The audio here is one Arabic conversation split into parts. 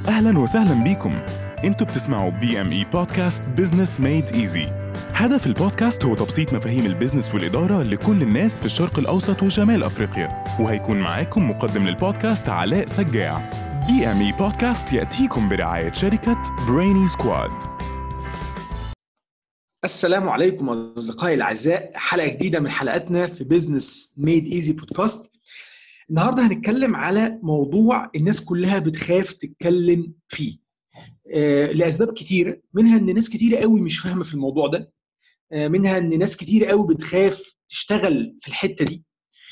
أهلاً وسهلاً بيكم. انتوا بتسمعوا BME بودكاست Business Made Easy. هدف البودكاست هو تبسيط مفاهيم البيزنس والإدارة لكل الناس في الشرق الأوسط وشمال أفريقيا. وهيكون معاكم مقدم للبودكاست علاء سجاع. BME بودكاست يأتيكم برعاية شركة Brainy Squad. السلام عليكم أصدقائي الأعزاء، حلقة جديدة من حلقاتنا في Business Made Easy بودكاست. النهاردة هنتكلم على موضوع الناس كلها بتخاف تتكلم فيه لأسباب كتيرة، منها أن ناس كتيرة قوي مش فاهمة في الموضوع ده، منها أن ناس كتيرة قوي بتخاف تشتغل في الحتة دي،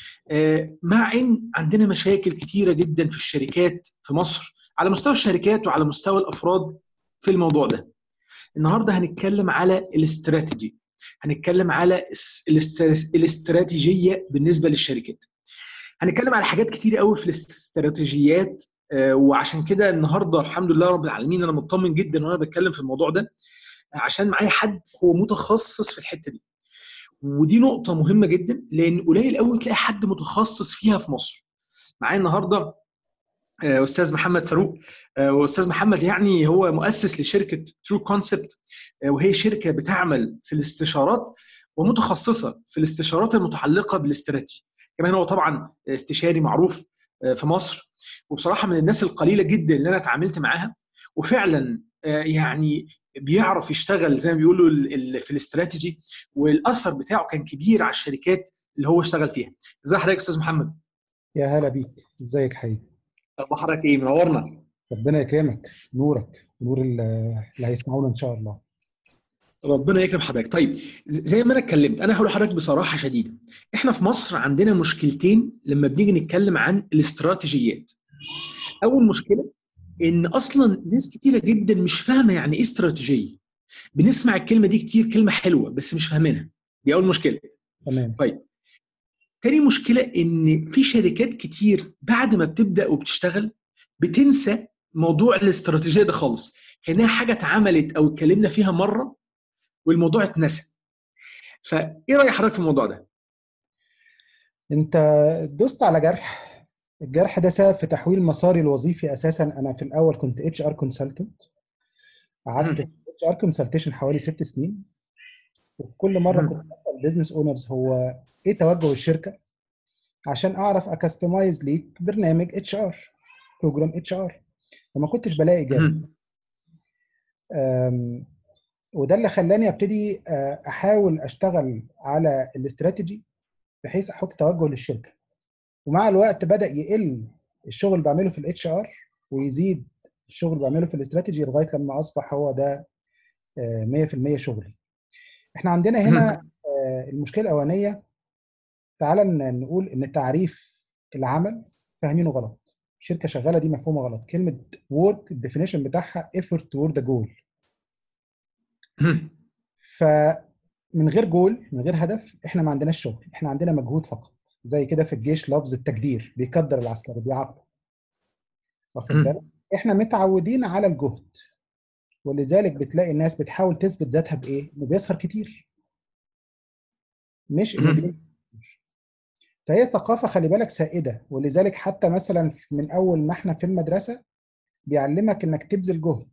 مع أن عندنا مشاكل كتيرة جدا في الشركات في مصر على مستوى الشركات وعلى مستوى الأفراد في الموضوع ده. النهارده هنتكلم على الاستراتيجي، هنتكلم على الاستراتيجيه بالنسبه للشركات. هنتكلم على حاجات كتير قوي في الاستراتيجيات، وعشان كده النهارده الحمد لله رب العالمين انا مطمن جدا وانا بتكلم في الموضوع ده، عشان معايا حد هو متخصص في الحته دي. ودي نقطه مهمه جدا لان قليل قوي تلاقي حد متخصص فيها في مصر. معايا النهارده استاذ محمد فاروق. واستاذ محمد يعني هو مؤسس لشركه ترو كونسبت، وهي شركه بتعمل في الاستشارات ومتخصصه في الاستشارات المتعلقه بالاستراتيجي. كمان هو طبعا استشاري معروف في مصر، وبصراحه من الناس القليله جدا اللي انا اتعاملت معاها، وفعلا يعني بيعرف يشتغل زي ما بيقولوا في الاستراتيجي، والاثر بتاعه كان كبير على الشركات اللي هو اشتغل فيها. ازي حضرتك يا استاذ محمد؟ يا هلا بيك، ازيك حبيبي؟ اخبارك ايه؟ منورنا. ربنا يكرمك، نورك نور اللي هيسمعونا ان شاء الله. ربنا يكرم حضرتك. طيب زي ما انا اتكلمت، انا هقول لحضرتك بصراحه شديده، احنا في مصر عندنا مشكلتين لما بنيجي نتكلم عن الاستراتيجيات. اول مشكله ان اصلا ناس كتيره جدا مش فاهمه يعني ايه استراتيجيه. بنسمع الكلمه دي كتير، كلمه حلوه بس مش فاهمينها. دي اول مشكله. تمام. طيب تاني مشكله ان في شركات كتير بعد ما بتبدا وبتشتغل بتنسى موضوع الاستراتيجيه ده خالص، كانها حاجه اتعملت او اتكلمنا فيها مره والموضوع اتنسى. فايه راي حضرتك في الموضوع ده؟ انت دوست على جرح. الجرح ده سبب في تحويل مساري الوظيفي. اساسا انا في الاول كنت اتش ار كونسلتنت، قعدت في اتش ار كونسلتيشن حوالي 6 سنين، وكل مره كنت بسال بزنس اونرز هو ايه توجه الشركه عشان اعرف اكستمايز ليك برنامج اتش ار، بروجرام اتش ار، وما كنتش بلاقي اجابه. وده اللي خلاني ابتدي احاول اشتغل على الاستراتيجي بحيث احط توجه للشركه. ومع الوقت بدا يقل الشغل اللي بعمله في الاتش ار ويزيد الشغل اللي بعمله في الاستراتيجي لغايه لما اصبح هو ده 100% شغلي. احنا عندنا هنا المشكله الاولانيه، تعال نقول ان تعريف العمل فاهمينه غلط. الشركه شغاله دي مفهومه غلط. كلمه work الديفينيشن بتاعها effort toward the goal. فمن غير جول، من غير هدف، احنا ما عندناش شغل، احنا عندنا مجهود فقط. زي كده في الجيش لفظ التقدير بيقدر العسكري، بيعاقبه، واخد بالك؟ احنا متعودين على الجهد، ولذلك بتلاقي الناس بتحاول تثبت ذاتها بايه؟ انه بيسهر كتير، مش انه فهي ثقافه خلي بالك سائده. ولذلك حتى مثلا من اول ما احنا في المدرسه بيعلمك انك تبذل جهد،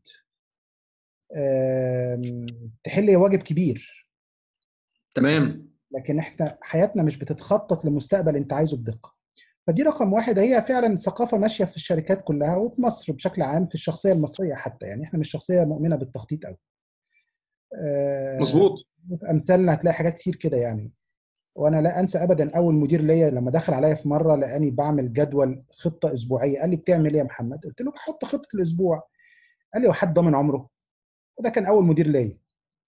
تحل واجب كبير. تمام. لكن احنا حياتنا مش بتتخطط لمستقبل انت عايزه بدقه. فدي رقم واحد، هي فعلا ثقافه ماشيه في الشركات كلها وفي مصر بشكل عام، في الشخصيه المصريه حتى. يعني احنا مش شخصيه مؤمنه بالتخطيط قوي. مظبوط. في امثالنا هتلاقي حاجات كتير كده يعني. وانا لا انسى ابدا اول مدير ليا لما دخل عليا في مره لقاني بعمل جدول خطه اسبوعيه. قال لي بتعمل ايه يا محمد؟ قلت له بحط خطه الاسبوع. قال لي وحد ضامن عمره؟ وده كان اول مدير ليا.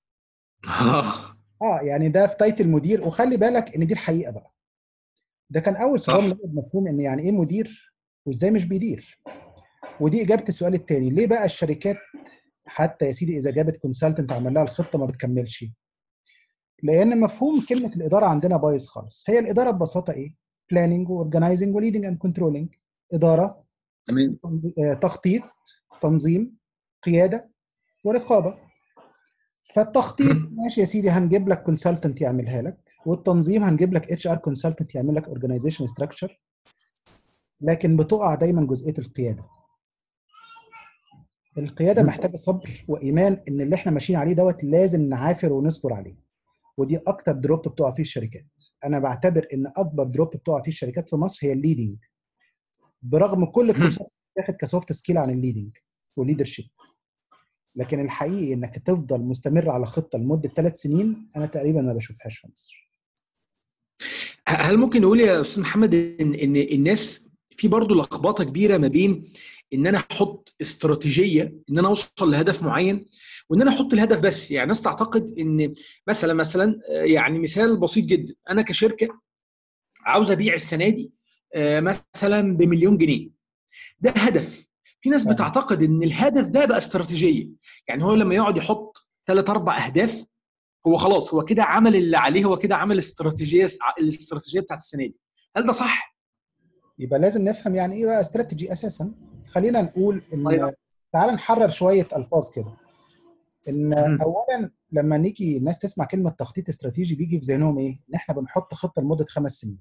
يعني ده في تايتل مدير. وخلي بالك ان دي الحقيقه بقى. ده كان اول صدام ليا بمفهوم ان يعني ايه مدير وازاي مش بيدير. ودي اجابه السؤال الثاني، ليه بقى الشركات حتى يا سيدي اذا جابت كونسلتنت عمل لها الخطه ما بتكملش؟ لان مفهوم كلمه الاداره عندنا بايظ خالص. هي الاداره ببساطه ايه؟ بلاننج واورجنايزنج وليدنج اند كنترولنج. اداره، تخطيط، تنظيم، قياده، ورقابه. فالتخطيط ماشي يا سيدي، هنجيب لك كونسلتنت يعملها لك، والتنظيم هنجيب لك اتش ار كونسلتنت يعمل لك اورجنايزيشن ستراكشر. لكن بتقع دايما جزئيه القياده. القياده محتاجه صبر وايمان ان اللي احنا ماشيين عليه دوت لازم نعافر ونصبر عليه. ودي اكتر دروب بتقع فيه الشركات. انا بعتبر ان اكبر دروب بتقع فيه الشركات في مصر هي الليدنج، برغم كل الكورسات اللي بتاخد كسوفت سكيل عن الليدنج والليدرشيب. لكن الحقيقي انك تفضل مستمر على خطه لمده 3 سنين انا تقريبا ما بشوفهاش في مصر. هل ممكن نقول يا استاذ محمد ان الناس في برضه لخبطه كبيره ما بين ان انا احط استراتيجيه ان انا اوصل لهدف معين، وان انا احط الهدف بس؟ يعني ناس تعتقد ان مثلا يعني مثال بسيط جدا، انا كشركه عاوز ابيع السنه دي مثلا بمليون جنيه، ده هدف. في ناس بتعتقد ان الهدف ده بقى استراتيجيه، يعني هو لما يقعد يحط 3 4 اهداف هو خلاص هو كده عمل اللي عليه، هو كده عمل الاستراتيجيه بتاعت السنه دي. هل ده صح؟ يبقى لازم نفهم يعني ايه بقى استراتيجي اساسا. خلينا نقول طيب. ان تعال نحرر شويه الفاظ كده. ان اولا لما نيجي الناس تسمع كلمه تخطيط استراتيجي بيجي في ذهنهم ايه؟ ان احنا بنحط خطه لمده 5 سنين.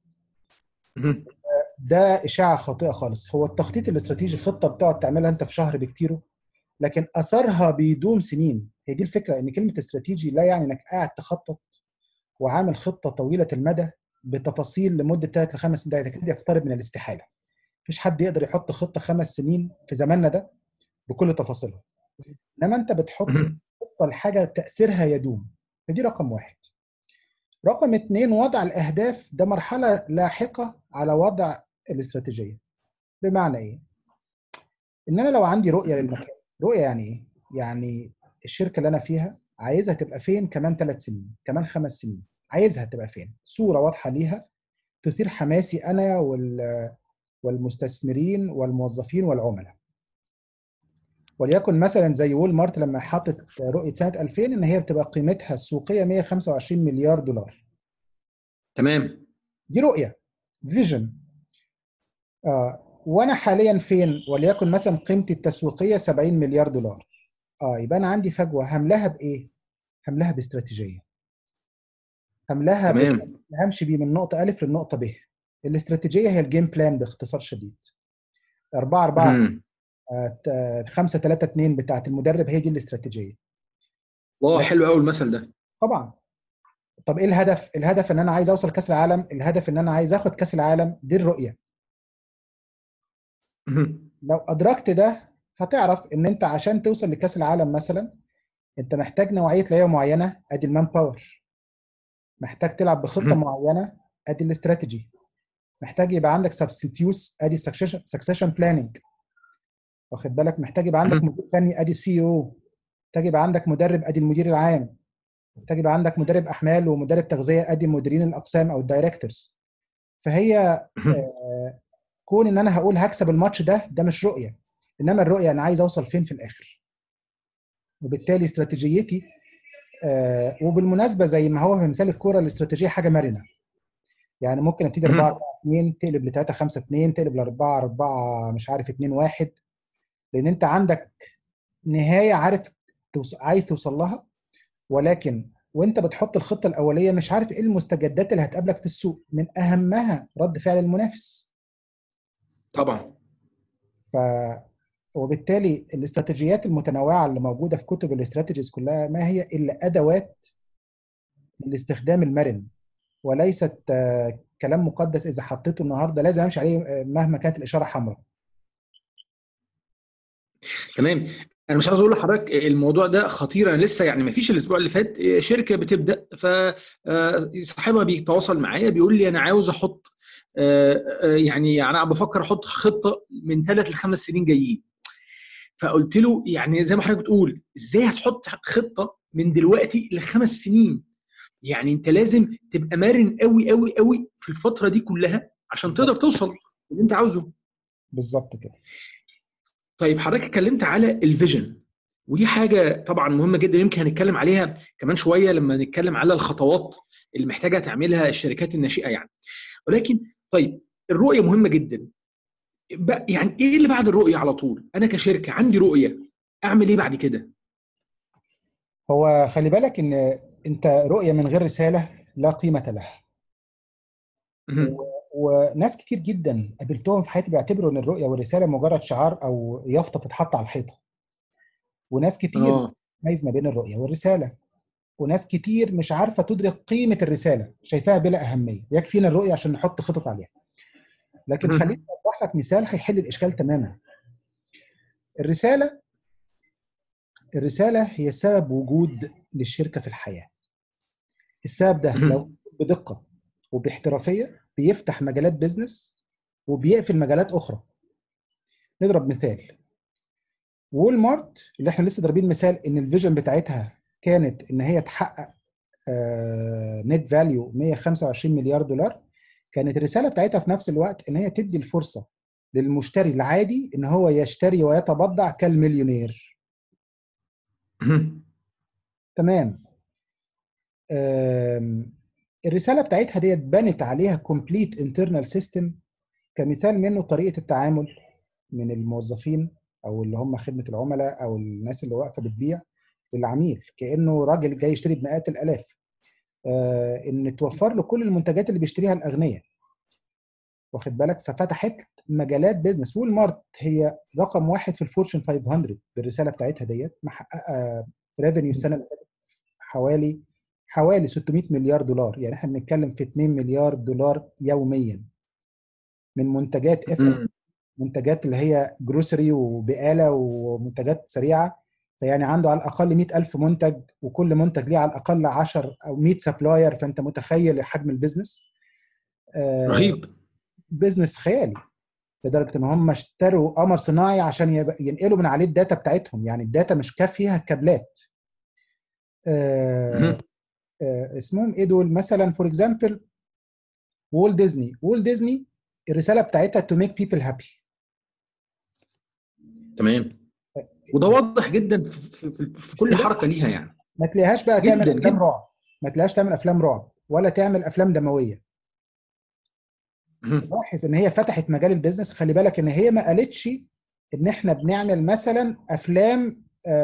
ده اشاعه خاطئه خالص. هو التخطيط الاستراتيجي خطه بتقعد تعملها انت في شهر بكتيره، لكن اثرها بيدوم سنين. هي دي الفكره، ان كلمه استراتيجي لا يعني انك قاعد تخطط وعامل خطه طويله المدى بتفاصيل لمده 3 ل 5 سنين. ده كده يقترب من الاستحاله. مفيش حد يقدر يحط خطه 5 سنين في زماننا ده بكل تفاصيلها. انما انت بتحط خطه لحاجه تاثيرها يدوم. فدي رقم واحد. رقم 2، وضع الاهداف ده مرحله لاحقه على وضع الاستراتيجيه. بمعنى ايه؟ ان انا لو عندي رؤيه للمكان. رؤيه يعني ايه؟ يعني الشركه اللي انا فيها عايزها تبقى فين كمان 3 سنين، كمان 5 سنين. عايزها تبقى فين؟ صوره واضحه ليها تثير حماسي انا والمستثمرين والموظفين والعملاء. وليكن مثلا زي وول مارت لما حطت رؤيه سنه 2000 ان هي بتبقى قيمتها السوقيه 125 مليار دولار. تمام. دي رؤيه، فيجن. وانا حاليا فين؟ وليكن مثلا قيمتي التسويقيه 70 مليار دولار. يبقى انا عندي فجوه. هملاها بايه؟ هملاها باستراتيجيه. هملاها تمام. همشي بيه من نقطه الف للنقطه ب. الاستراتيجيه هي الجيم بلان باختصار شديد. 4 4 5 3 2 بتاعت المدرب، هي دي الاستراتيجيه. الله، لكن حلو قوي المثل ده. طبعا. طب ايه الهدف؟ الهدف ان انا عايز اوصل كاس العالم. الهدف ان انا عايز اخد كاس العالم. دي الرؤيه. لو ادركت ده هتعرف ان انت عشان توصل لكاس العالم مثلا انت محتاج نوعيه لعيبه معينه، ادي المان باور. محتاج تلعب بخطه معينه، ادي الاستراتيجي. محتاج يبقى عندك سبستيتيوس، ادي سكسيشن بلاننج. واخد بالك؟ محتاج يبقى عندك مدير فني، ادي السي او. محتاج يبقى عندك مدرب، ادي المدير العام. محتاج يبقى عندك مدرب احمال ومدرب تغذيه، ادي مديرين الاقسام او الدايركتورز. فهي كون ان انا هقول هكسب الماتش ده مش رؤيه. انما الرؤيه انا عايز اوصل فين في الاخر. وبالتالي استراتيجيتي وبالمناسبه زي ما هو في مثال الكوره، الاستراتيجيه حاجه مرنه. يعني ممكن ابتدي 4 4 2 تقلب ل 3 5 2 تقلب ل 4 4 مش عارف 2 1، لان انت عندك نهايه عارف عايز توصل لها. ولكن وانت بتحط الخطه الاوليه مش عارف ايه المستجدات اللي هتقابلك في السوق، من اهمها رد فعل المنافس. طبعا. ف وبالتالي الاستراتيجيات المتنوعه اللي موجوده في كتب الاستراتيجيز كلها ما هي الا ادوات للاستخدام المرن، وليست كلام مقدس اذا حطيته النهارده لازم امشي عليه مهما كانت الاشاره حمراء. تمام. انا مش عاوز اقول لحضرتك الموضوع ده خطير. انا لسه يعني ما فيش الاسبوع اللي فات شركه بتبدا، فصاحبها بيتواصل معايا بيقول لي انا عاوز احط يعني انا بفكر احط خطه من 3 ل5 سنين جايين. فقلت له يعني زي ما حضرتك بتقول، ازاي هتحط خطه من دلوقتي ل5 سنين؟ يعني انت لازم تبقى مرن قوي قوي قوي في الفتره دي كلها عشان تقدر بالظبط. توصل اللي انت عاوزه. بالظبط كده. طيب حضرتك اتكلمت على الفيجن، ودي حاجه طبعا مهمه جدا، يمكن هنتكلم عليها كمان شويه لما نتكلم على الخطوات اللي محتاجه تعملها الشركات الناشئه يعني. ولكن طيب، الرؤيه مهمه جدا. يعني ايه اللي بعد الرؤيه على طول؟ انا كشركه عندي رؤيه، اعمل ايه بعد كده؟ هو خلي بالك ان انت رؤيه من غير رساله لا قيمه لها. وناس كتير جدا قابلتهم في حياتي بيعتبروا ان الرؤيه والرساله مجرد شعار او يافطه بتتحط على الحيطه. وناس كتير ميز ما بين الرؤيه والرساله، وناس كتير مش عارفه تدرك قيمه الرساله، شايفاها بلا اهميه. يكفينا الرؤيه عشان نحط خطط عليها. لكن خليني اوضح لك مثال هيحل الاشكال تماما. الرساله هي سبب وجود للشركه في الحياه. السبب ده لو بدقه وباحترافيه بيفتح مجالات بيزنس وبيقفل مجالات اخرى. نضرب مثال وول مارت اللي احنا لسه ضاربين مثال ان الفيجن بتاعتها كانت ان هي تحقق نت فاليو 125 مليار دولار. كانت الرساله بتاعتها في نفس الوقت ان هي تدي الفرصه للمشتري العادي ان هو يشتري ويتبضع كالمليونير. تمام. الرساله بتاعتها ديت بنت عليها كومبليت انترنال سيستم. كمثال منه طريقه التعامل من الموظفين او اللي هم خدمه العملاء او الناس اللي واقفه بتبيع للعميل كانه راجل جاي يشتري بمئات الالاف. ان توفر له كل المنتجات اللي بيشتريها الاغنياء، واخد بالك. ففتحت مجالات بيزنس. وول مارت هي رقم 1 في الفورتشن 500 بالرساله بتاعتها ديت، محققه ريفينيو السنه اللي فاتت حوالي 600 مليار دولار. يعني احنا بنتكلم في 2 مليار دولار يوميا من منتجات اف، منتجات اللي هي جروسري وبقاله ومنتجات سريعه. فيعني عنده على الاقل 100,000 منتج، وكل منتج ليه على الاقل 10 او 100 سبلاير. فانت متخيل حجم البيزنس. رهيب. بيزنس خيالي لدرجه ان هم اشتروا قمر صناعي عشان ينقلوا من عليه الداتا بتاعتهم. يعني الداتا مش كافيه كابلات. اسمهم ايه دول؟ مثلا فور اكزامبل وول ديزني الرساله بتاعتها تو ميك بيبل هابي. تمام. وده واضح جدا في كل حركه ليها. يعني ما تلاقيهاش بقى جداً تعمل افلام جداً. رعب، ما تلاقيهاش تعمل افلام رعب ولا تعمل افلام دمويه. لاحظ ان هي فتحت مجال البيزنس. خلي بالك ان هي ما قالتش ان احنا بنعمل مثلا افلام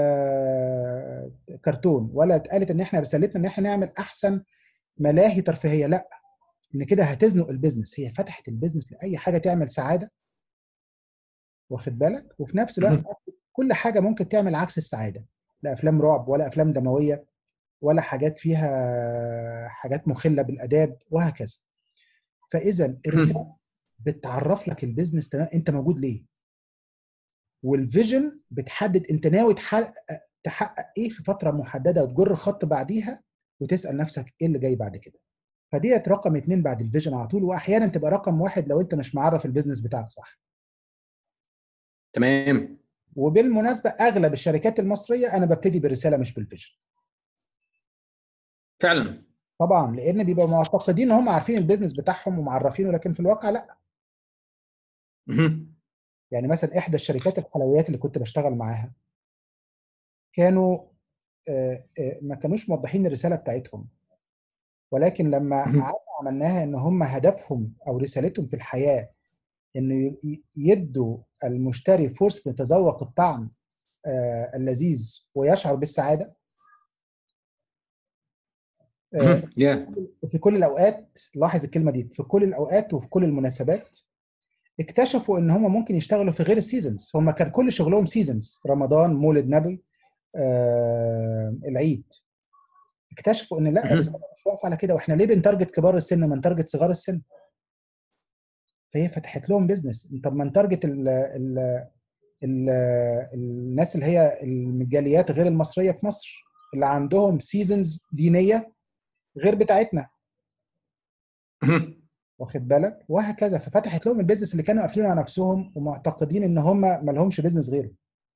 كرتون، ولا قالت ان احنا رسالتنا ان احنا نعمل احسن ملاهي ترفيهيه. لا، ان كده هتزنق البيزنس. هي فتحت البيزنس لاي حاجه تعمل سعاده، واخد بالك. وفي نفس الوقت كل حاجه ممكن تعمل عكس السعاده. لا افلام رعب ولا افلام دمويه ولا حاجات فيها حاجات مخله بالاداب وهكذا. فاذا الرساله بتعرف لك البيزنس تمام انت موجود ليه، والفيجن بتحدد انت ناوي تحقق ايه في فتره محدده، وتجر خط بعديها وتسال نفسك ايه اللي جاي بعد كده. فديت رقم 2 بعد الفيجن على طول، واحيانا تبقى رقم 1 لو انت مش معرف البيزنس بتاعك صح. تمام. وبالمناسبه اغلب الشركات المصريه انا ببتدي بالرساله مش بالفيجن. فعلا. طبعا لان بيبقوا معتقدين ان هم عارفين البيزنس بتاعهم ومعرفينه، لكن في الواقع لا. يعني مثلا احدى الشركات الحلويات اللي كنت بشتغل معاها كانوا ما كانوش موضحين الرساله بتاعتهم. ولكن لما قعدنا عملناها ان هم هدفهم او رسالتهم في الحياه انه يدوا المشتري فرصه يتذوق الطعم اللذيذ ويشعر بالسعاده في كل الاوقات. لاحظ الكلمه دي، في كل الاوقات وفي كل المناسبات. اكتشفوا ان هم ممكن يشتغلوا في غير السيزونز. هم كان كل شغلهم سيزونز، رمضان، مولد نبي، العيد. اكتشفوا ان لا، الرساله مش واقفه على كده، واحنا ليه بنتارجت كبار السن ما نتارجت صغار السن. فهي فتحت لهم بيزنس. طب ما نتارجت ال الناس اللي هي الجاليات غير المصريه في مصر اللي عندهم سيزونز دينيه غير بتاعتنا، واخد بالك. وهكذا. ففتحت لهم البيزنس اللي كانوا قافلين على نفسهم ومعتقدين ان هم ما لهمش بيزنس غيره.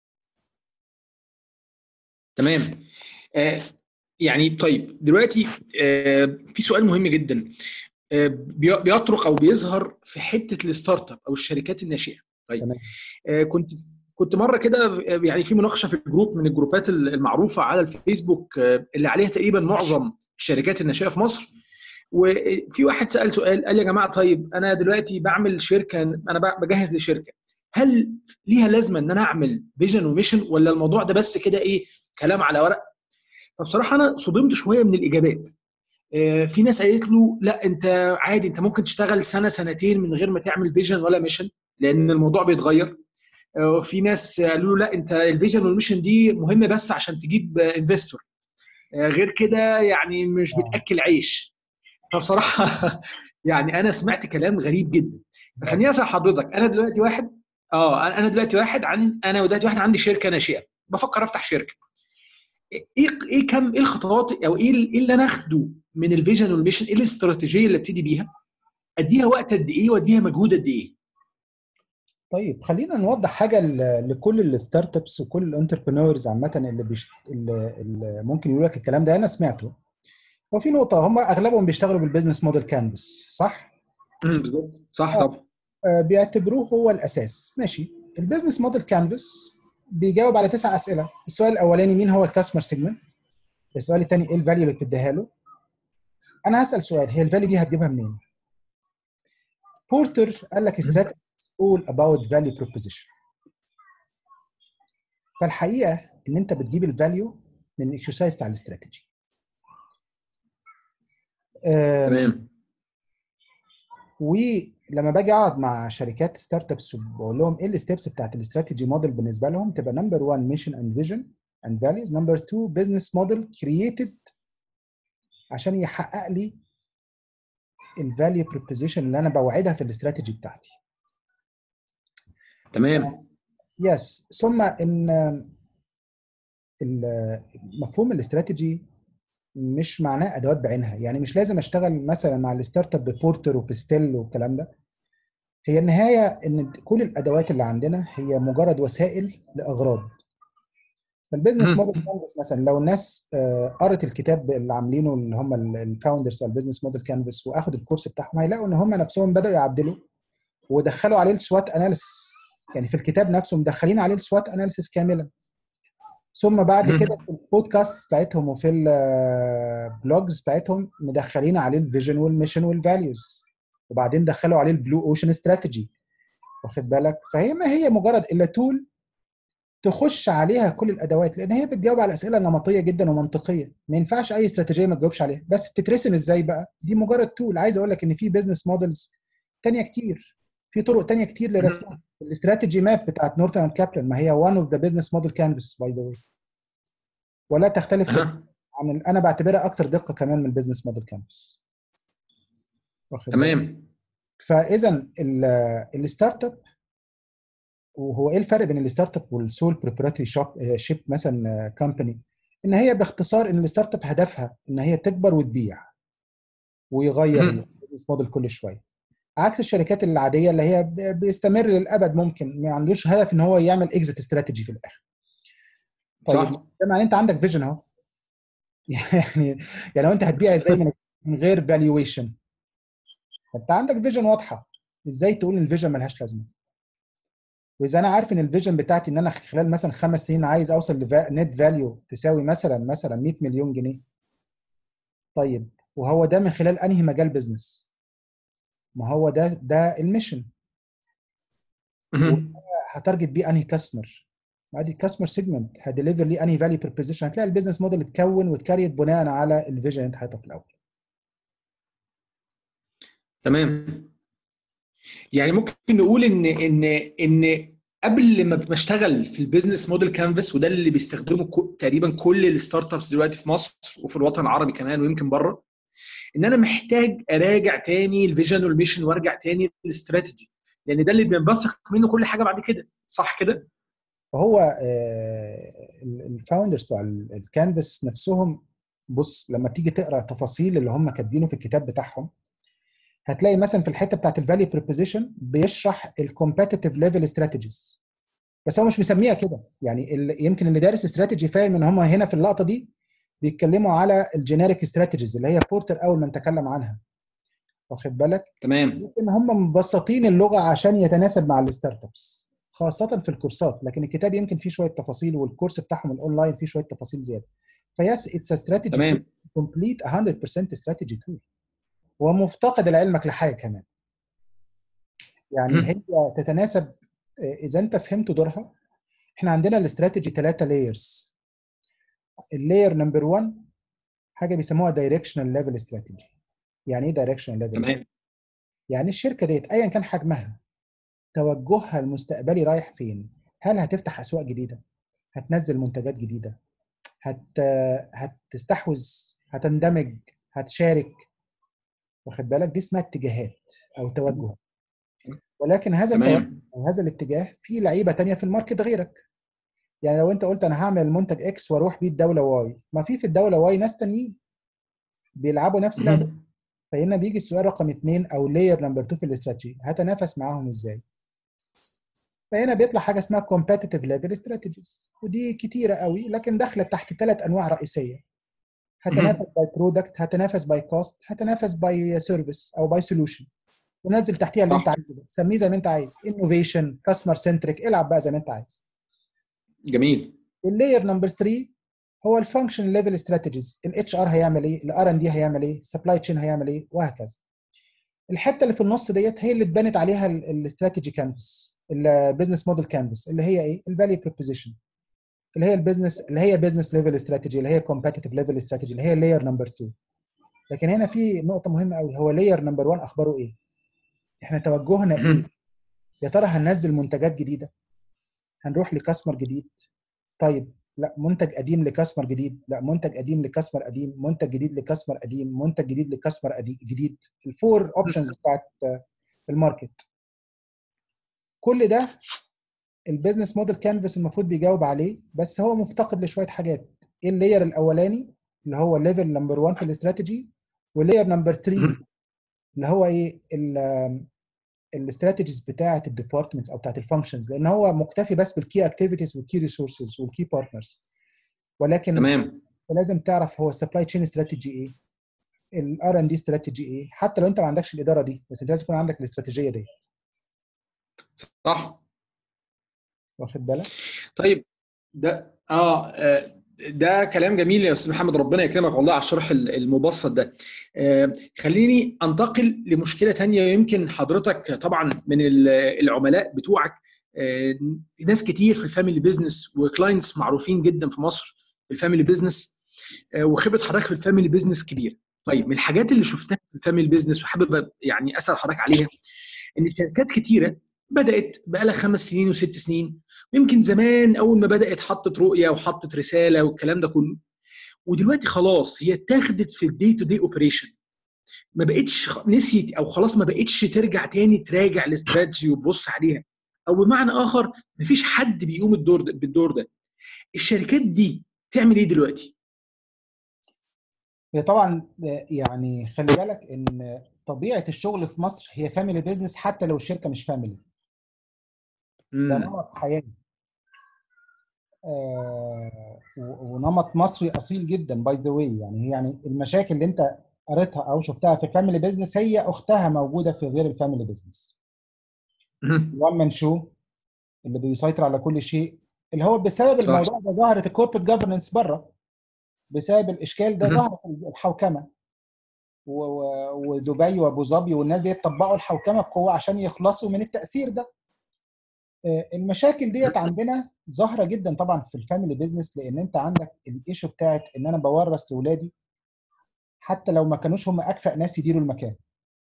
تمام. يعني طيب دلوقتي في سؤال مهم جدا بيطرق او بيظهر في حته الستارت اب او الشركات الناشئه. طيب كنت مره كده يعني في مناقشه في جروب من الجروبات المعروفه على الفيسبوك اللي عليها تقريبا معظم الشركات الناشئه في مصر. وفي واحد سال سؤال، قال يا جماعه طيب انا دلوقتي بعمل شركه، انا بجهز لشركه، هل ليها لازمه ان انا اعمل فيجن وميشن، ولا الموضوع ده بس كده ايه كلام على ورق؟ فبصراحه انا صدمت شويه من الاجابات. في ناس قالت له لا، انت عادي، انت ممكن تشتغل سنه سنتين من غير ما تعمل فيجن ولا ميشن، لان الموضوع بيتغير. في ناس قالوا له لا، انت الفيجن والميشن دي مهمه بس عشان تجيب انفستور، غير كده يعني مش بتاكل عيش. فبصراحه يعني انا سمعت كلام غريب جدا. فخليني اسال حضرتك، انا دلوقتي واحد عندي شركه ناشئه، بفكر افتح شركه. ايه الخطوات، او ايه اللي انا اخده من الفيجن والميشن؟ ايه الاستراتيجيه اللي ابتدي بيها؟ اديها وقت قد ايه واديها مجهود قد ايه؟ طيب خلينا نوضح حاجه لكل الستارت ابس وكل الانتربرينورز عامه اللي ممكن يقول لك الكلام ده، انا سمعته. هو في نقطه، هم اغلبهم بيشتغلوا بالبيزنس موديل كانفاس، صح؟ بالظبط، صح طبعا. بيعتبروه هو الاساس. ماشي. البيزنس موديل كانفاس بيجاوب على 9 اسئله. السؤال الاولاني مين هو الكاستمر سيجمنت؟ السؤال الثاني ايه الفاليو اللي بتديها له؟ انا هسال سؤال، هي الفاليو دي هتجيبها منين؟ بورتر قال لك استراتيجي all about value proposition. فالحقيقه ان انت بتجيب الفاليو من الاكسرسايز بتاع الاستراتيجي. تمام. ولما باجي اقعد مع شركات ستارت ابس وبقول لهم ايه الستبس بتاعت الاستراتيجي موديل بالنسبه لهم، تبقى نمبر 1 ميشن اند فيجن اند فاليوز، نمبر 2 بزنس موديل كرييتد عشان يحقق لي الفاليو بروبوزيشن اللي انا بوعدها في الاستراتيجي بتاعتي. تمام. يس. ثم ان مفهوم الاستراتيجي مش معناه ادوات بعينها، يعني مش لازم اشتغل مثلا مع الستارت اب ببورتر وبستيل والكلام ده. هي النهايه ان كل الادوات اللي عندنا هي مجرد وسائل لاغراض. فالبيزنس موديل كانفاس مثلا، لو الناس قرت الكتاب اللي عاملينه اللي هم الفاوندرز بتاع البيزنس موديل كانفاس واخدوا الكورس بتاعهم، هيلاقوا ان هم نفسهم بداوا يعدلوا ودخلوا عليه السوات اناليسيس. يعني في الكتاب نفسه مدخلين عليه السوات اناليسيس كاملا. ثم بعد كده في البودكاست بتاعتهم وفي البلوجز بتاعتهم مدخلين عليه الفيجن والميشن والفاليوز، وبعدين دخلوا عليه البلو اوشن استراتيجي. واخد بالك؟ فهي ما هي مجرد الا تول تخش عليها كل الادوات، لان هي بتجاوب على اسئله نمطيه جدا ومنطقيه، ما ينفعش اي استراتيجيه ما تجاوبش عليها. بس بتترسم ازاي بقى؟ دي مجرد تول. عايز اقول لك ان في بيزنس مودلز تانية كتير، في طرق تانية كتير لرسمها. الاستراتيجي ماب بتاعت نورتون اند كابلان ما هي one of the business model canvas by the way، ولا تختلف كثيرا عن انا بعتبرها اكثر دقه كمان من البيزنس موديل كانفاس. واخد بالك؟ تمام. فاذا الستارت اب، وهو ايه الفرق بين الستارت اب والسول بريبراتوري شيب مثلا كومباني؟ ان هي باختصار ان الستارت اب هدفها ان هي تكبر وتبيع ويغير البيزنس موديل كل شويه، عكس الشركات العاديه اللي هي بيستمر للابد، ممكن ما عندوش هدف ان هو يعمل اكزيت استراتيجي في الاخر. طيب صح. ده معناه انت عندك فيجن اهو. يعني لو انت هتبيع ازاي من غير فالويشن؟ فانت عندك فيجن واضحه، ازاي تقول ان الفيجن ملهاش لازمه؟ واذا انا عارف ان الفيجن بتاعتي ان انا خلال مثلا 5 سنين عايز اوصل لنت فاليو تساوي مثلا 100 مليون جنيه، طيب وهو ده من خلال انهي مجال بزنس؟ ما هو ده الميشن. هتارجت بيه انهي كاستمر؟ ادي الكاستمر سيجمنت هديليفر ليه انهي فاليو بروبوزيشن. هتلاقي البيزنس موديل اتكون واتكريت بناء على الفيجن اللي انت حاططها في الاول. تمام. يعني ممكن نقول ان قبل ما اشتغل في البيزنس موديل كانفاس، وده اللي بيستخدمه تقريبا كل الستارت ابس دلوقتي في مصر وفي الوطن العربي كمان ويمكن بره، ان انا محتاج اراجع تاني الفيجن والميشن وارجع تاني للاستراتيجي، لان ده اللي بنبثق منه كل حاجه بعد كده، صح كده؟ فهو الفاوندرز بتوع الكانفاس نفسهم، بص لما تيجي تقرا تفاصيل اللي هم كاتبينه في الكتاب بتاعهم، هتلاقي مثلا في الحته بتاعت الفاليو بروبوزيشن بيشرح الكومبيتيتيف ليفل استراتيجيز، بس هو مش مسميها كده. يعني يمكن اللي دارس استراتيجي فاهم ان هم هنا في اللقطه دي بيتكلموا على الجينيريك استراتيجيز اللي هي بورتر اول ما نتكلم عنها. واخد بالك؟ تمام. لكن هم مبسطين اللغه عشان يتناسب مع الستارت ابس خاصه في الكورسات، لكن الكتاب يمكن فيه شويه تفاصيل، والكورس بتاعهم الاونلاين فيه شويه تفاصيل زياده. فيس اتس استراتيجي تول، تمام. كومبليت 100% استراتيجي تول، ومفتقد لعلمك لحاجه كمان. يعني هي تتناسب اذا انت فهمت دورها. احنا عندنا الاستراتيجي 3 لايرز. اللاير نمبر 1 حاجه بيسموها دايركشنال ليفل استراتيجي. يعني ايه دايركشنال ليفل؟ تمام. يعني الشركه ديت ايا كان حجمها توجهها المستقبلي رايح فين، هل هتفتح اسواق جديده، هتنزل منتجات جديده، هتستحوذ، هتندمج، هتشارك؟ واخد بالك؟ دي اسمها اتجاهات او توجه. ولكن هذا التوجه تمام. وهذا الاتجاه في لعيبه تانية في الماركت غيرك. يعني لو انت قلت انا هعمل منتج اكس واروح بيه الدوله واي، ما في الدوله واي ناس تانيين بيلعبوا نفس لعبه. فهنا بيجي السؤال رقم 2 او لاير نمبر 2 في الاستراتيجي، هتنافس معاهم ازاي؟ فهنا بيطلع حاجه اسمها competitive level strategies، ودي كتيره قوي لكن دخلت تحت 3 انواع رئيسيه. هتنافس باي برودكت، هتنافس باي كوست، هتنافس باي سيرفيس او باي سولوشن، ونزل تحتيها اللي انت عايزه، سميه زي ما انت عايز، انوفيشن، كاستمر سنتريك، العب بقى زي ما انت عايز. جميل. اللاير نمبر 3 هو الفانكشن ليفل استراتيجيز، الاتش ار هيعمل ايه، الار ان دي هيعمل ايه، السبلاي تشين هيعمل ايه، وهكذا. الحته اللي في النص ديت هي اللي اتبنت عليها الاستراتيجي كانفاس، البيزنس موديل كانفاس، اللي هي ايه؟ الفاليو بروبوزيشن، اللي هي البيزنس، اللي هي بيزنس ليفل استراتيجي، اللي هي كومبتيتيف ليفل استراتيجي، اللي هي لاير نمبر 2. لكن هنا في نقطه مهمه قوي، هو لاير نمبر 1 اخباره ايه؟ احنا توجهنا ايه؟ يا ترى هننزل منتجات جديده، هنروح لكاستمر جديد؟ طيب لا، منتج قديم لكاستمر جديد، لا منتج قديم لكاستمر قديم، منتج جديد لكاستمر قديم، منتج جديد لكاستمر جديد. الفور اوبشنز بتاعت الماركت. كل ده البيزنس موديل كانفاس المفروض بيجاوب عليه، بس هو مفتقد لشويه حاجات. ايه اللاير الاولاني اللي هو ليفل نمبر 1 في الاستراتيجي، واللاير نمبر 3 اللي هو ايه؟ الاستراتيجيز بتاعه الديبارتمنتس او بتاعه الفانكشنز، لان هو مكتفي بس بالكي اكتيفيتيز والكي ريسورسز والكي بارتنرز. ولكن تمام. لازم تعرف هو السبلاي تشين استراتيجي ايه، الار ان دي استراتيجي ايه، حتى لو انت ما عندكش الاداره دي بس انت لازم يكون عندك الاستراتيجيه دي. صح. واخد بالك؟ طيب ده كلام جميل يا استاذ محمد، ربنا يكرمك والله على الشرح المبسط ده. خليني انتقل لمشكله تانية. يمكن حضرتك طبعا من العملاء بتوعك ناس كتير في الفاميلي بيزنس وكلاينتس معروفين جدا في مصر في الفاميلي بيزنس، وخبره حضرتك في الفاميلي بيزنس كبيره. طيب من الحاجات اللي شفتها في الفاميلي بيزنس وحابب يعني اسال حضرتك عليها، ان شركات كتيره بدات بقى لها 5 سنين و6 سنين، ويمكن زمان اول ما بدات حطت رؤيه وحطت رساله والكلام ده كله، ودلوقتي خلاص هي اتاخدت في الدي تو دي اوبريشن، ما بقتش نسيت او خلاص ما بقتش ترجع تاني تراجع الاستراتيجي وتبص عليها، او بمعنى اخر ما فيش حد بيقوم بالدور ده. الشركات دي تعمل ايه دلوقتي؟ هي طبعا يعني خلي بالك ان طبيعه الشغل في مصر هي فاميلي بيزنس حتى لو الشركه مش فاميلي. ده نمط حياه ونمط مصري اصيل جدا باي ذا واي. يعني هي يعني المشاكل اللي انت قريتها او شفتها في الفاميلي بيزنس هي اختها موجوده في غير الفاميلي بيزنس. وان مان شو اللي بيسيطر على كل شيء، اللي هو بسبب صح. الموضوع ده ظهرت الكوربريت جفرنس بره، بسبب الاشكال ده ظهرت الحوكمه، ودبي وابو ظبي والناس دي طبقوا الحوكمه بقوه عشان يخلصوا من التاثير ده. المشاكل ديت عندنا ظاهره جدا طبعا في الفاميلي بيزنس، لان انت عندك الايشو بتاعت ان انا بورث لاولادي حتى لو ما كانوش هم اكفأ ناس يديروا المكان.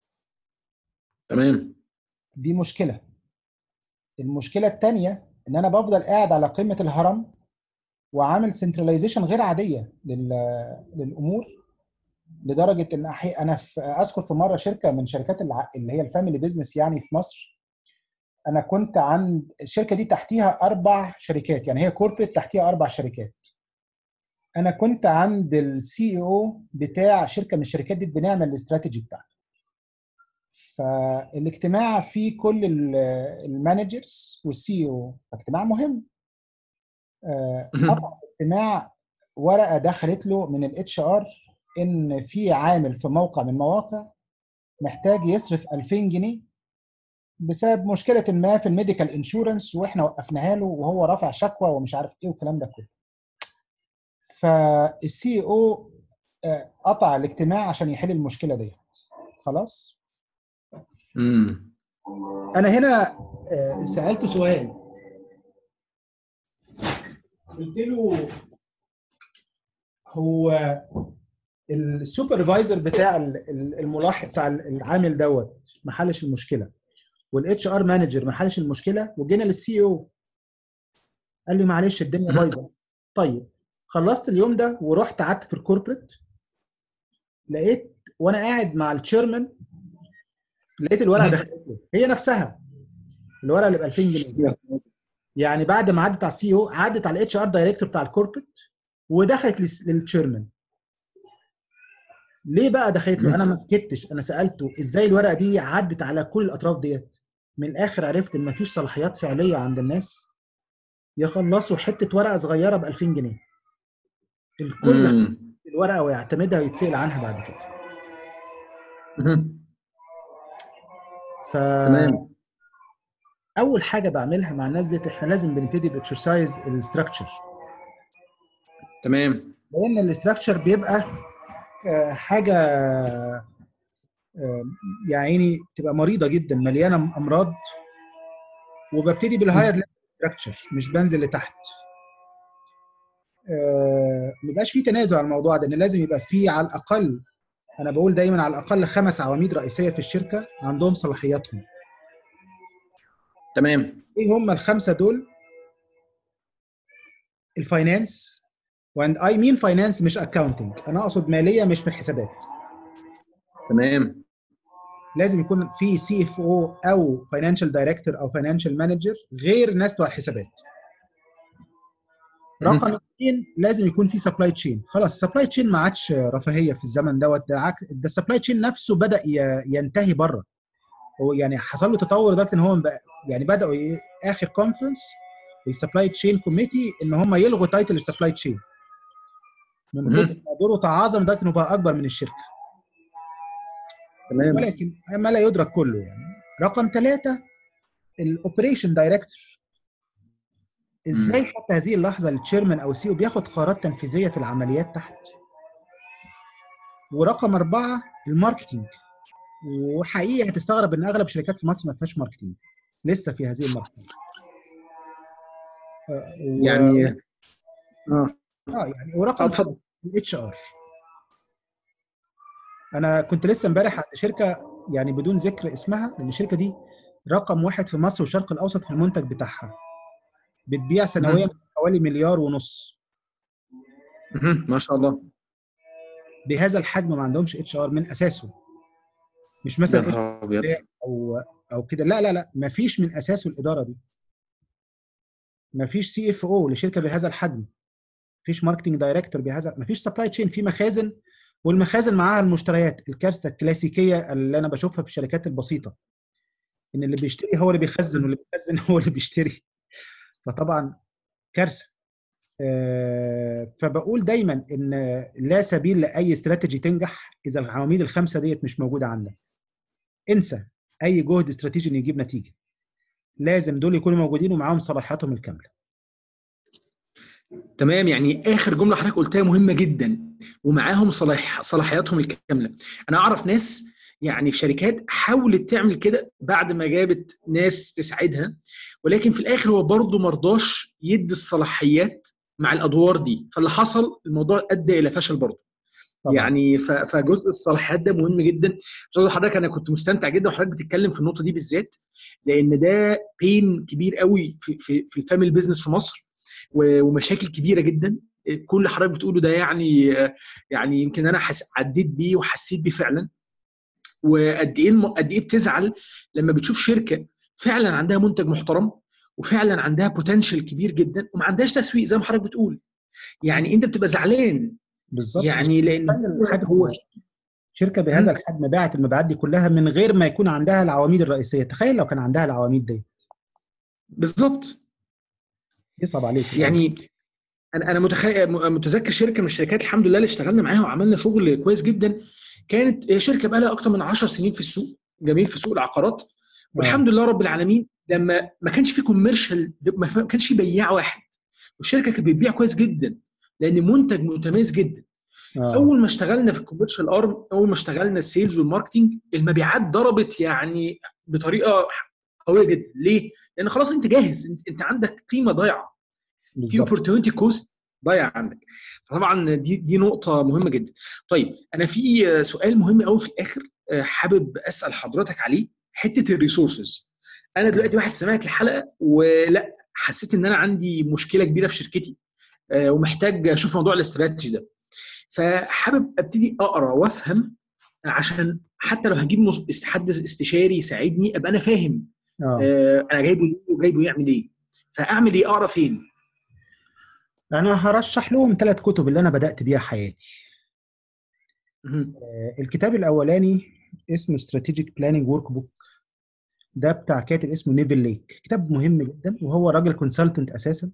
تمام. دي مشكله. المشكله الثانيه ان انا بفضل قاعد على قمه الهرم وعامل سنتراليزيشن غير عاديه للامور، لدرجه ان انا اذكر في مره شركه من شركات اللي هي الفاميلي بيزنس يعني في مصر، انا كنت عند الشركه دي تحتيها 4 شركات، يعني هي كوربريت تحتيها 4 شركات. انا كنت عند السي او بتاع شركه من الشركات دي بنعمل الاستراتيجي بتاعها. فالاجتماع فيه كل المانجرز والسي او، اجتماع مهم. قطع الاجتماع ورقه دخلت له من الاتش ار ان في عامل في موقع من المواقع محتاج يصرف 2000 جنيه بسبب مشكله ما في الميديكال انشورنس، واحنا وقفناها له وهو رافع شكوى ومش عارف ايه والكلام ده كله. فالسي او قطع الاجتماع عشان يحل المشكله دي. خلاص. انا هنا سالته سؤال، قلت له هو السوبرفايزر بتاع الملاحق بتاع العامل دوت ما حلش المشكله، والاتش ار مانجر ما حلش المشكله، وجينا للسي او قال لي معلش الدنيا بايظه. طيب خلصت اليوم ده ورحت قعدت في الكوربريت، لقيت وانا قاعد مع التشيرمان لقيت الورقه دخلت له هي نفسها، الورقه اللي ب 2000 جنيه. يعني بعد ما عدت على السي او عدت على الاتش ار دايركتور بتاع الكوربريت ودخلت للتشيرمان. ليه بقى دخلت له؟ انا ما سكتش، انا سالته ازاي الورقه دي عدت على كل الاطراف ديت. من الاخر عرفت ان مفيش صلاحيات فعليه عند الناس يخلصوا حته ورقه صغيره ب 2000 جنيه. الكل الورقه ويعتمدها ويتسال عنها بعد كده. تمام. اول حاجه بعملها مع الناس ديت احنا لازم بنبتدي باكسرسايز الاستراكشر. تمام. لان الاستراكشر بيبقى حاجه يعني تبقى مريضه جدا مليانه امراض، وببتدي بالهاير ليفل ستراكشر مش بنزل لتحت. ما يبقاش في تنازل على الموضوع ده، ان لازم يبقى في على الاقل، انا بقول دايما على الاقل 5 عواميد رئيسيه في الشركه عندهم صلاحياتهم. تمام. ايه هم ال5 دول؟ الفاينانس، واند اي مين فاينانس مش اكاونتنج، انا اقصد ماليه مش من حسابات. تمام. لازم يكون في سي اف او او فاينانشال دايركتور او فاينانشال مانجر غير الناس بتوع الحسابات. رقم 2 لازم يكون في سبلاي تشين. خلاص السبلاي تشين ما عادش رفاهيه في الزمن دوت، ده السبلاي تشين نفسه بدا ينتهي بره. هو يعني حصل له تطور لدرجه ان هو يعني بداوا اخر كونفرنس السبلاي تشين كوميتي ان هم يلغوا تايتل السبلاي تشين من كتر ما دوره تعاظم لدرجه انه بقى اكبر من الشركه. تمام. ولكن ما لا يدرك كله يعني. رقم 3 الاوبريشن دايركتور. ازاي حتى هذه اللحظه التشيرمان او السي او بياخد قرارات تنفيذيه في العمليات تحت. ورقم 4 الماركتينج. وحقيقي هتستغرب ان اغلب الشركات في مصر ما فيهاش ماركتينج لسه في هذه المرحله. يعني يعني ورقم الاتش ار. انا كنت لسه امبارح عند شركه يعني بدون ذكر اسمها، لان الشركه دي رقم 1 في مصر والشرق الاوسط في المنتج بتاعها، بتبيع سنويا حوالي 1.5 مليار. ما شاء الله. بهذا الحجم ما عندهمش اتش ار من اساسه. مش مثلا او كده، لا لا لا، ما فيش من اساسه الاداره دي. ما فيش سي اف او لشركه بهذا الحجم، ما فيش ماركتنج دايركتور بهذا، ما فيش سبلاي تشين، في مخازن والمخازن معاها المشتريات. الكارثه الكلاسيكيه اللي انا بشوفها في الشركات البسيطه ان اللي بيشتري هو اللي بيخزن واللي بيخزن هو اللي بيشتري، فطبعا كارثه. فبقول دايما ان لا سبيل لاي استراتيجي تنجح اذا العواميد ال5 ديت مش موجوده عندك. انسى اي جهد استراتيجي انه يجيب نتيجه. لازم دول يكونوا موجودين ومعاهم صلاحياتهم الكامله. تمام. يعني اخر جمله حضرتك قلتها مهمه جدا، ومعاهم صلاحياتهم الكامله. انا اعرف ناس يعني في شركات حاولت تعمل كده بعد ما جابت ناس تساعدها، ولكن في الاخر هو برضه مرضاش يدي الصلاحيات مع الادوار دي، فاللي حصل الموضوع ادى الى فشل برضه. طبعا. يعني فجزء الصلاحيات ده مهم جدا. استاذ حضرتك انا كنت مستمتع جدا وحضرتك بتتكلم في النقطه دي بالذات، لان ده بين كبير قوي في الفاميلي بيزنس في مصر، ومشاكل كبيره جدا. كل حضرتك بتقوله ده يعني يمكن انا عديت بيه وحسيت بيه فعلا. وقد ايه بتزعل لما بتشوف شركه فعلا عندها منتج محترم وفعلا عندها بوتنشال كبير جدا وما عندهاش تسويق زي ما حضرتك بتقول. يعني انت بتبقى زعلان بالظبط. يعني لان هو شركه بهذا الحجم باعت المبيعات دي كلها من غير ما يكون عندها العواميد الرئيسيه. تخيل لو كان عندها العواميد دي. بالظبط. يصعب عليك يعني انا متذكر شركه من الشركات الحمد لله اللي اشتغلنا معاها وعملنا شغل كويس جدا. كانت شركه بقى لها اكتر من 10 سنين في السوق، جميل، في سوق العقارات. والحمد لله رب العالمين لما ما كانش في كوميرشال، ما كانش في بياع واحد، والشركه كانت بتبيع كويس جدا لان منتج متميز جدا. اول ما اشتغلنا في الكوميرشال ارم، اول ما اشتغلنا السيلز والماركتنج، المبيعات ضربت يعني بطريقه قويه جدا. ليه؟ لان خلاص انت جاهز، انت عندك قيمه ضايعه، في اوبورتيونيتي كوست ضايع عندك. فطبعا دي نقطه مهمه جدا. طيب انا في سؤال مهم قوي في الاخر حابب اسال حضرتك عليه، حته الريسورسز. انا دلوقتي واحد سمعت الحلقه ولا حسيت ان انا عندي مشكله كبيره في شركتي ومحتاج اشوف موضوع الاستراتيجي ده. فحابب ابتدي اقرا وافهم عشان حتى لو هجيب حد استشاري يساعدني ابقى انا فاهم انا جايبه ليه وجايبه يعمل ايه. فاعمل ايه؟ اقرا فين؟ انا هرشح لهم 3 كتب اللي انا بدات بيها حياتي. الكتاب الاولاني اسمه Strategic Planning Workbook، ده بتاع كاتب اسمه نيفل ليك. كتاب مهم جدا وهو راجل كونسلتنت اساسا.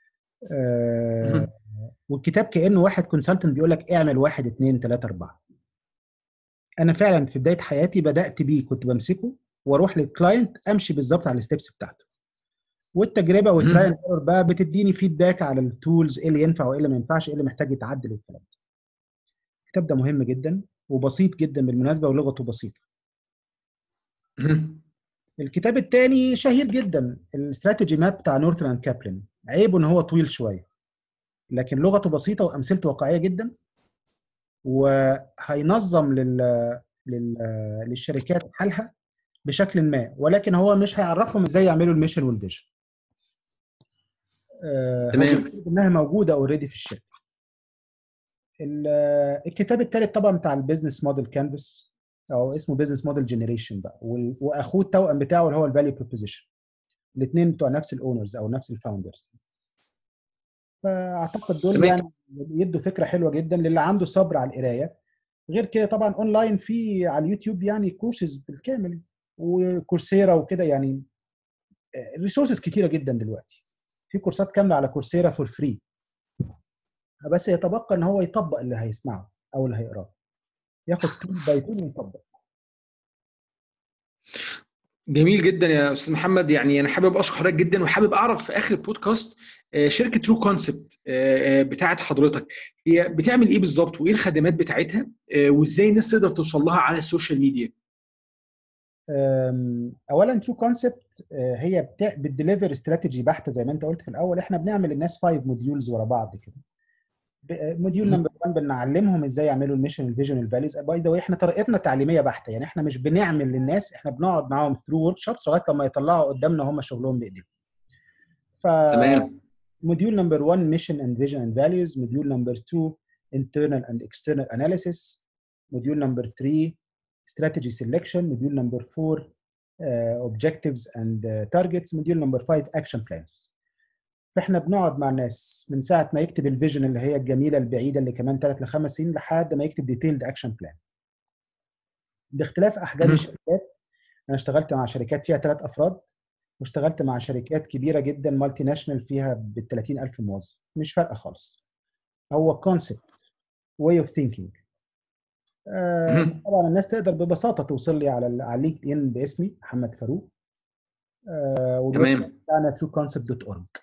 والكتاب كانه واحد كونسلتنت بيقول لك اعمل 1 2 3 4. انا فعلا في بدايه حياتي بدات بيه، كنت بمسكه واروح للكلاينت امشي بالظبط على الستبس بتاعته، والتجربه والترايل ايرور بقى بتديني فيدباك على التولز، ايه اللي ينفع وايه اللي ما ينفعش، ايه اللي محتاج يتعدل والكلام ده. الكتاب ده مهم جدا وبسيط جدا بالمناسبه ولغته بسيطه. الكتاب الثاني شهير جدا، الاستراتيجي ماب بتاع نورثن اند كابلن. عيبه ان هو طويل شويه لكن لغته بسيطه وامثلته واقعيه جدا، وهينظم للشركات حالها بشكل ما، ولكن هو مش هيعرفهم ازاي يعملوا الميشن والفيجن. تمام. انها موجوده اوريدي في الشركه. الكتاب الثالث طبعا بتاع البيزنس موديل كانفاس، او اسمه بيزنس موديل جنريشن بقى، واخوه التوأم بتاعه اللي هو الفاليو بروبوزيشن. الاثنين بتوع نفس الاونرز او نفس الفاوندرز. فاعتقد دول يعني يدوا فكره حلوه جدا للي عنده صبر على القرايه. غير كده طبعا اونلاين في على اليوتيوب يعني كورسز بالكامل وكورسيرا وكده، يعني ريسورسز كتيره جدا دلوقتي. في كورسات كامله على كورسيرا فور فري، بس يتبقى ان هو يطبق اللي هيسمعه او اللي هيقراه، ياخد تول باي تول ويطبق. جميل جدا يا استاذ محمد. يعني انا حابب اشكر حضرتك جدا، وحابب اعرف في اخر البودكاست شركه ترو كونسبت بتاعت حضرتك هي بتعمل ايه بالظبط، وايه الخدمات بتاعتها، وازاي الناس تقدر توصل لها على السوشيال ميديا؟ اولا ترو كونسبت هي بتديليفر استراتيجي بحته زي ما انت قلت في الاول. احنا بنعمل الناس 5 موديولز ورا بعض كده. موديول نمبر 1 بنعلمهم ازاي يعملوا الميشن الفيجن الفاليوز. باي ذا واي احنا طريقتنا تعليميه بحته، يعني احنا مش بنعمل للناس، احنا بنقعد معاهم ثرو ورك شوبس لغايه لما يطلعوا قدامنا هم شغلهم بايديهم. تمام. موديول نمبر 1 ميشن اند فيجن اند فاليوز. موديول نمبر 2 internal and external analysis. موديول نمبر 3 strategy selection. موديول نمبر 4 objectives and targets. موديول نمبر 5 action plans. فاحنا بنقعد مع الناس من ساعه ما يكتب الفيجن اللي هي الجميله البعيده اللي كمان 3 ل5 سنين لحد ما يكتب ديتيلد اكشن بلان باختلاف احجام الشركات. انا اشتغلت مع شركات فيها 3 افراد، واشتغلت مع شركات كبيره جدا مالتي ناشونال فيها ب 30,000 موظف. مش فارقه خالص، هو كونسبت واي اوف ثينكينج. طبعا الناس تقدر ببساطه توصل لي على لينكد ان باسمي محمد فاروق، والويب سايت بتاعنا trueconcept.org.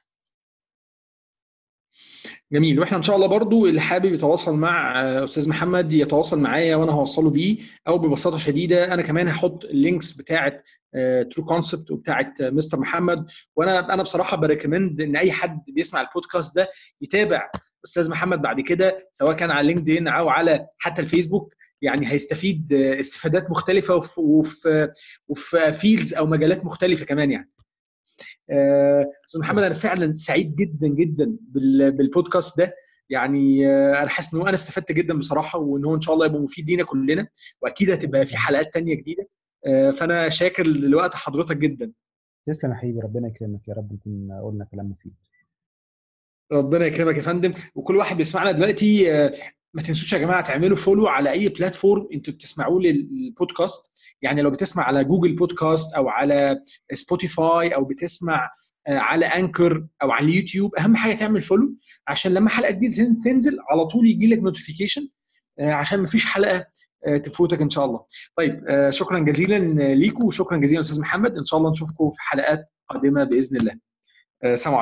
جميل. واحنا ان شاء الله برضو اللي حابب يتواصل مع استاذ محمد يتواصل معايا وانا هوصله بيه، او ببساطه شديده انا كمان هحط اللينكس بتاعه ترو كونسبت وبتاعه مستر محمد. وانا بصراحه بريكومند ان اي حد بيسمع البودكاست ده يتابع استاذ محمد بعد كده، سواء كان على لينكدين او على حتى الفيسبوك. يعني هيستفيد استفادات مختلفه وفي فيلدز او مجالات مختلفه كمان. يعني استاذ محمد انا فعلا سعيد جدا جدا بالبودكاست ده. يعني انا حاسس ان انا استفدت جدا بصراحه، وان هو ان شاء الله يبقى مفيد لينا كلنا، واكيد هتبقى في حلقات تانية جديده. فانا شاكر لوقت حضرتك جدا. تسلم يا حبيبي، ربنا يكرمك، يا رب نكون قلنا كلام مفيد. ربنا يكرمك يا فندم. وكل واحد بيسمعنا دلوقتي ما تنسوش يا جماعه تعملوا فولو على اي بلاتفورم انتوا بتسمعوه للبودكاست. يعني لو بتسمع على جوجل بودكاست او على سبوتيفاي او بتسمع على انكر او على اليوتيوب، اهم حاجه تعمل فولو عشان لما حلقه جديده تنزل على طول يجي لك نوتيفيكيشن، عشان ما فيش حلقه تفوتك ان شاء الله. طيب شكرا جزيلا ليكم، وشكرا جزيلا استاذ محمد. ان شاء الله نشوفكم في حلقات قادمه باذن الله. سلام.